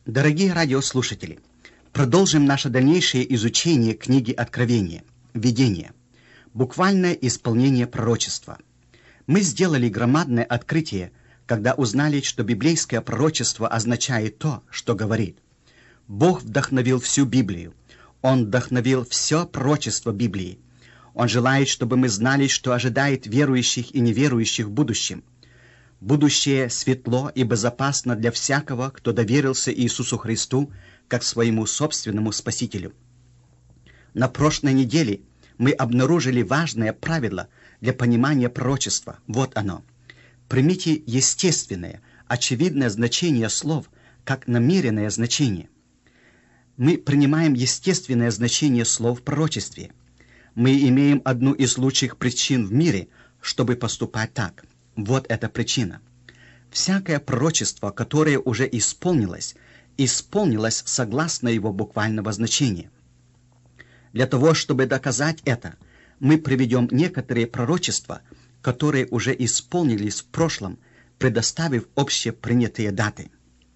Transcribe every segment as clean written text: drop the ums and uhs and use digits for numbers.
Дорогие радиослушатели, продолжим наше дальнейшее изучение книги Откровения, Видение, буквальное исполнение пророчества. Мы сделали громадное открытие, когда узнали, что библейское пророчество означает то, что говорит. Бог вдохновил всю Библию. Он вдохновил все пророчество Библии. Он желает, чтобы мы знали, что ожидает верующих и неверующих в будущем. Будущее светло и безопасно для всякого, кто доверился Иисусу Христу как своему собственному Спасителю. На прошлой неделе мы обнаружили важное правило для понимания пророчества. Вот оно. Примите естественное, очевидное значение слов как намеренное значение. Мы принимаем естественное значение слов в пророчестве. Мы имеем одну из лучших причин в мире, чтобы поступать так. Вот эта причина. Всякое пророчество, которое уже исполнилось согласно его буквального значения. Для того, чтобы доказать это, мы приведем некоторые пророчества, которые уже исполнились в прошлом, предоставив общепринятые даты.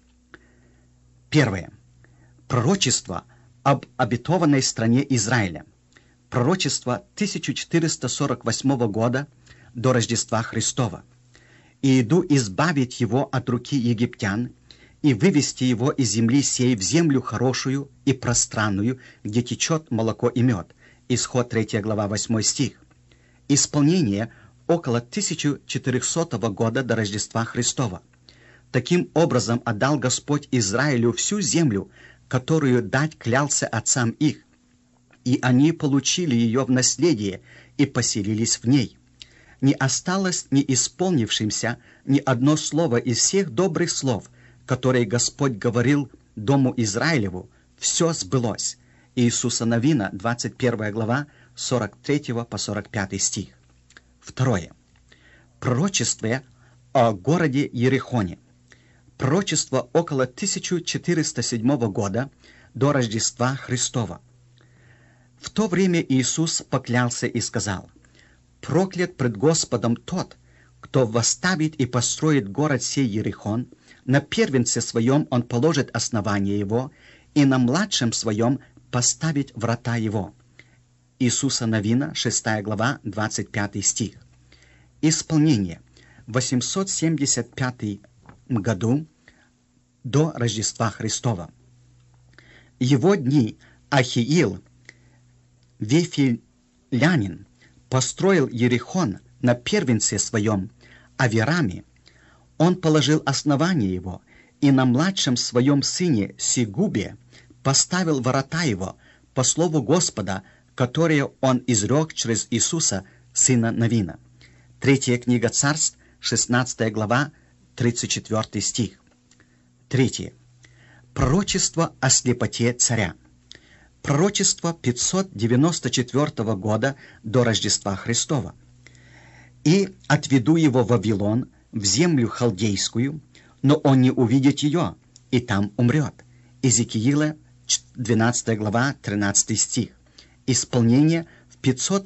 Первое. Пророчество об обетованной стране Израиля. Пророчество 1448 года до Рождества Христова. «И иду избавить его от руки египтян, и вывести его из земли сей в землю хорошую и пространную, где течет молоко и мед». Исход 3 глава 8 стих. Исполнение около 1400 года до Рождества Христова. Таким образом отдал Господь Израилю всю землю, которую дать клялся отцам их, и они получили ее в наследие и поселились в ней. Не осталось не исполнившимся ни одно слово из всех добрых слов, которые Господь говорил дому Израилеву, все сбылось. Иисуса Навина, 21 глава, 43 по 45 стих. Второе. Пророчество о городе Ерихоне. Пророчество около 1407 года до Рождества Христова. В то время Иисус поклялся и сказал: «Проклят пред Господом тот, кто восставит и построит город сей Ерихон, на первенце своем он положит основание его, и на младшем своем поставит врата его». Иисуса Навина, 6 глава, 25 стих. Исполнение. В 875 году до Рождества Христова. Его дни Ахиил, Вифилянин, построил Ерихон на первенце своем, Авираме. Он положил основание его, и на младшем своем сыне Сигубе поставил ворота его по слову Господа, которое он изрек через Иисуса, сына Навина. 3 книга Царств, 16 глава, 34 стих. Третье. Пророчество о слепоте царя. Пророчество 594 года до Рождества Христова. «И отведу его в Вавилон, в землю халдейскую, но он не увидит ее, и там умрет». Иезекииля, 12 глава, 13 стих. Исполнение в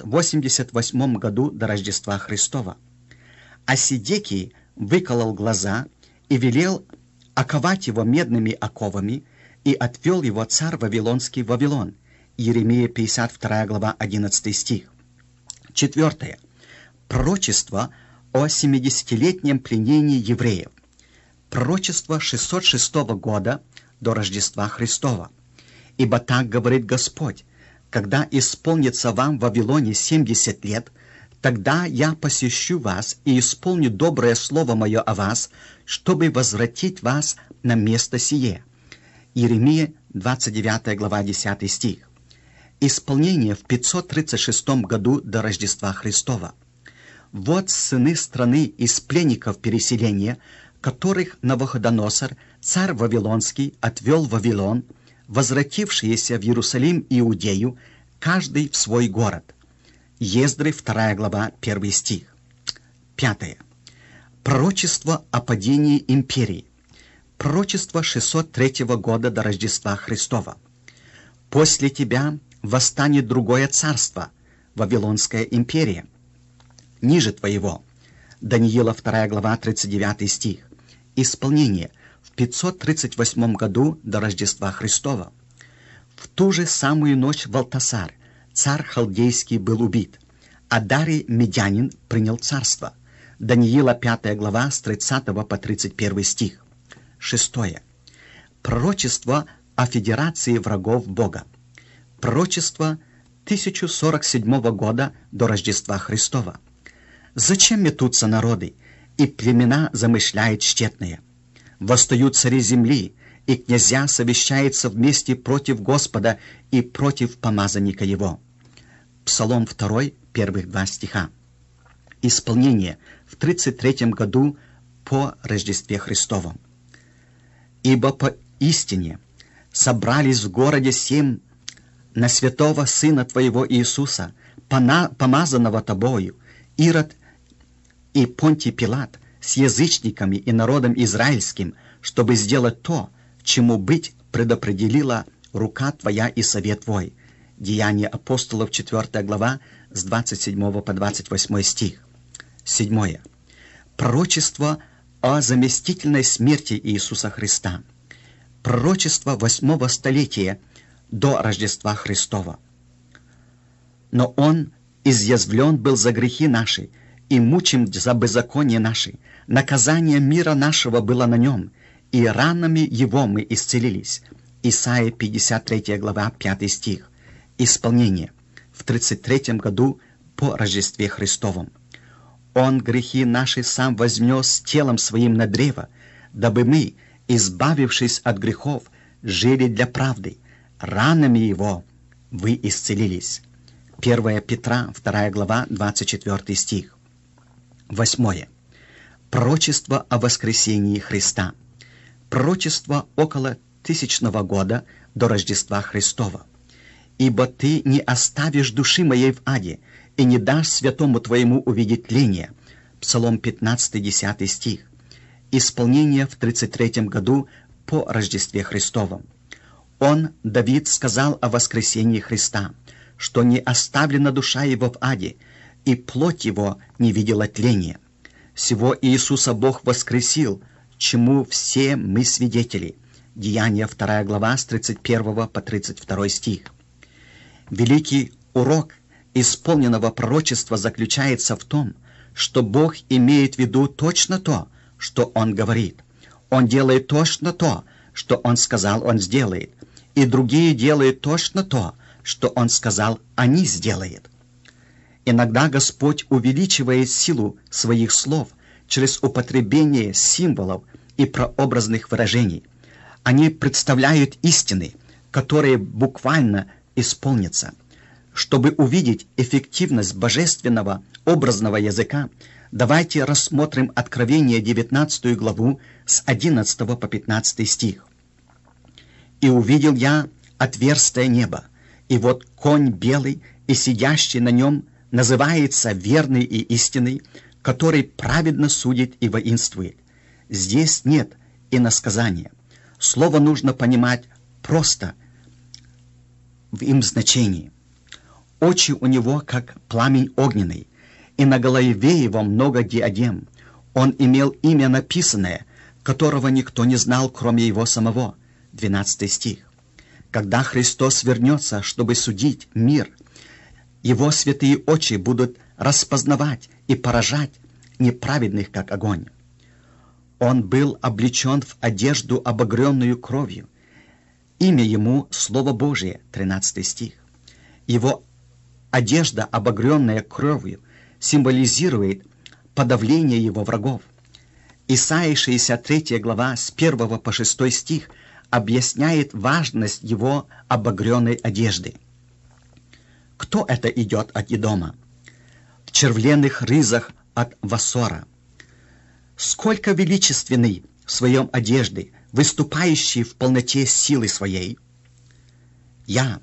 588 году до Рождества Христова. «А Сидекий выколол глаза и велел оковать его медными оковами, и отвел его царь Вавилонский в Вавилон». Иеремия, 52 глава, 11 стих. Четвертое. Пророчество о 70-летнем пленении евреев. Пророчество 606 года до Рождества Христова. «Ибо так говорит Господь: когда исполнится вам в Вавилоне 70 лет, тогда я посещу вас и исполню доброе слово мое о вас, чтобы возвратить вас на место сие». Иеремия, 29 глава, 10 стих. Исполнение в 536 году до Рождества Христова. «Вот сыны страны из пленников переселения, которых Навуходоносор, царь Вавилонский, отвел в Вавилон, возвратившиеся в Иерусалим и Иудею, каждый в свой город». Ездры, 2 глава, 1 стих. Пятое. Пророчество о падении империи. Пророчество 603 года до Рождества Христова. «После тебя восстанет другое царство, Вавилонская империя, ниже твоего». Даниила, 2 глава, 39 стих. Исполнение в 538 году до Рождества Христова. В ту же самую ночь Валтасар, царь халдейский, был убит, а Дарий Медянин принял царство. Даниила 5 глава с 30 по 31 стих. 6. Пророчество о федерации врагов Бога. Пророчество 1047 года до Рождества Христова. Зачем метутся народы, и племена замышляют тщетные? Восстают цари земли, и князья совещаются вместе против Господа и против помазанника его. Псалом 2, первых 2 стиха. Исполнение в 33 году по Рождестве Христовом. «Ибо поистине собрались в городе сем на святого Сына Твоего Иисуса, помазанного Тобою, Ирод и Понтий Пилат с язычниками и народом израильским, чтобы сделать то, чему быть предопределила рука Твоя и совет Твой». Деяния апостолов, 4 глава, с 27 по 28 стих. 7. Пророчество о заместительной смерти Иисуса Христа. Пророчество 8 столетия до Рождества Христова. «Но Он изъязвлен был за грехи наши и мучим за беззаконие наши. Наказание мира нашего было на Нем, и ранами Его мы исцелились». Исайя 53 глава, 5 стих. Исполнение в 33 году по Рождестве Христовом. «Он грехи наши сам вознес телом своим на древо, дабы мы, избавившись от грехов, жили для правды. Ранами Его вы исцелились». 1 Петра, 2 глава, 24 стих. 8. Пророчество о воскресении Христа. Пророчество около 1000 года до Рождества Христова. «Ибо Ты не оставишь души моей в аде, и не дашь святому Твоему увидеть тление». Псалом 15, 10 стих. Исполнение в 33 году по Рождестве Христовом. Он, Давид, сказал о воскресении Христа, что не оставлена душа его в аде, и плоть его не видела тления. Сего Иисуса Бог воскресил, чему все мы свидетели. Деяния 2 глава с 31 по 32 стих. Великий урок исполненного пророчества заключается в том, что Бог имеет в виду точно то, что Он говорит. Он делает точно то, что Он сказал, Он сделает. И другие делают точно то, что Он сказал, они сделают. Иногда Господь увеличивает силу своих слов через употребление символов и прообразных выражений. Они представляют истины, которые буквально исполнятся. Чтобы увидеть эффективность божественного образного языка, давайте рассмотрим Откровение 19 главу с 11 по 15 стих. «И увидел я отверстие неба, и вот конь белый, и сидящий на нем называется верный и истинный, который праведно судит и воинствует». Здесь нет иносказания. Слово нужно понимать просто в им значении. Очи у него, как пламень огненный, и на голове его много диадем. Он имел имя написанное, которого никто не знал, кроме его самого. 12 стих. Когда Христос вернется, чтобы судить мир, его святые очи будут распознавать и поражать неправедных, как огонь. Он был облечен в одежду, обогренную кровью. Имя ему — Слово Божие, 13 стих. Его одежда, обогренная кровью, символизирует подавление его врагов. Исайя 63 глава с 1 по 6 стих объясняет важность его обогренной одежды. Кто это идет от Идома? В червленных рызах от Вассора. Сколько величественный в своем одежде, выступающий в полноте силы своей. Я,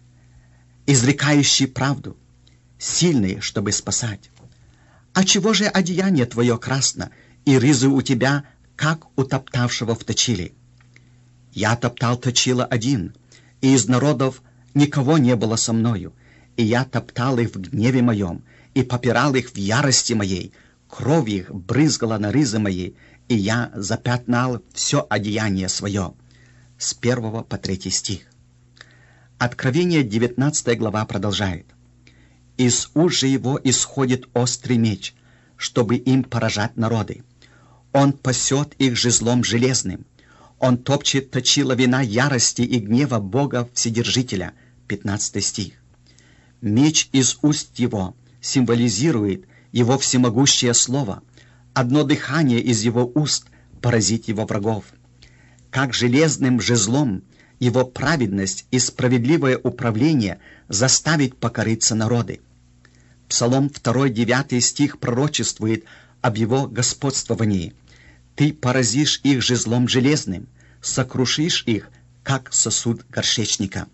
изрекающий правду, сильный, чтобы спасать. А чего же одеяние твое красно, и рызы у тебя, как у топтавшего в точиле? Я топтал точило один, и из народов никого не было со мною, и я топтал их в гневе моем, и попирал их в ярости моей, кровь их брызгала на ризы мои, и я запятнал все одеяние свое». С 1 по 3 стих. Откровение 19 глава продолжает. «Из уст же его исходит острый меч, чтобы им поражать народы. Он пасет их жезлом железным. Он топчет точила вина ярости и гнева Бога Вседержителя». 15 стих. Меч из уст его символизирует его всемогущее слово. Одно дыхание из его уст поразит его врагов. Как железным жезлом его праведность и справедливое управление заставит покориться народы. Псалом 2, 9 стих пророчествует об его господствовании. «Ты поразишь их жезлом железным, сокрушишь их, как сосуд горшечника».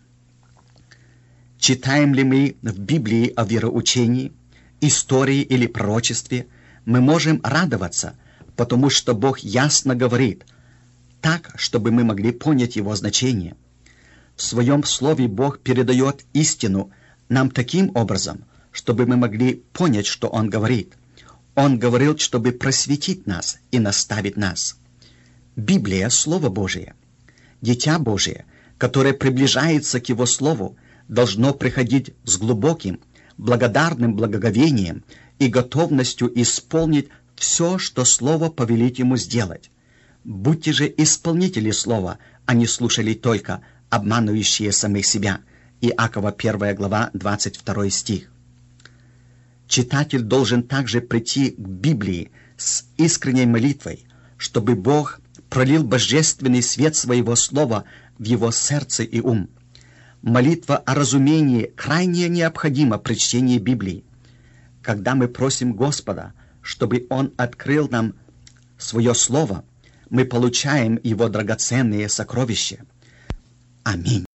Читаем ли мы в Библии о вероучении, истории или пророчестве, мы можем радоваться, потому что Бог ясно говорит, так, чтобы мы могли понять его значение. В своем слове Бог передает истину нам таким образом, чтобы мы могли понять, что Он говорит. Он говорил, чтобы просветить нас и наставить нас. Библия — Слово Божие. Дитя Божие, которое приближается к Его Слову, должно приходить с глубоким, благодарным благоговением и готовностью исполнить все, что Слово повелит ему сделать. Будьте же исполнители Слова, а не слушали только, обманывающие самих себя. Иакова 1 глава 22 стих. Читатель должен также прийти к Библии с искренней молитвой, чтобы Бог пролил божественный свет своего Слова в его сердце и ум. Молитва о разумении крайне необходима при чтении Библии. Когда мы просим Господа, чтобы Он открыл нам свое Слово, мы получаем Его драгоценные сокровища. Аминь.